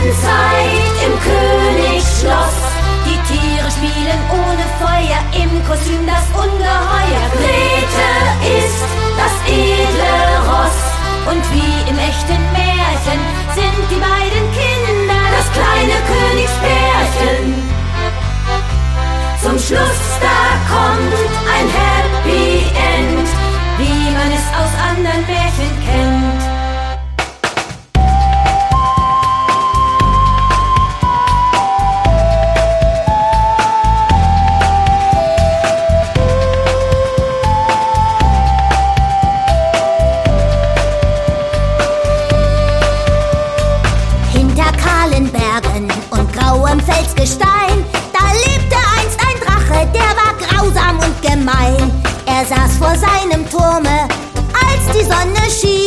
Zeit im Königsschloss. Die Tiere spielen ohne Feuer, im Kostüm das Ungeheuer. Grete ist das edle Ross und wie im echten Märchen sind die beiden Kinder das kleine Königspärchen. Zum Schluss da kommt ein Happy End, wie man es aus anderen Märchen kennt. Hinter kahlen Bergen und grauem Felsgestein, da lebte einst ein Drache, der war grausam und gemein. Er saß vor seinem Turme, als die Sonne schien.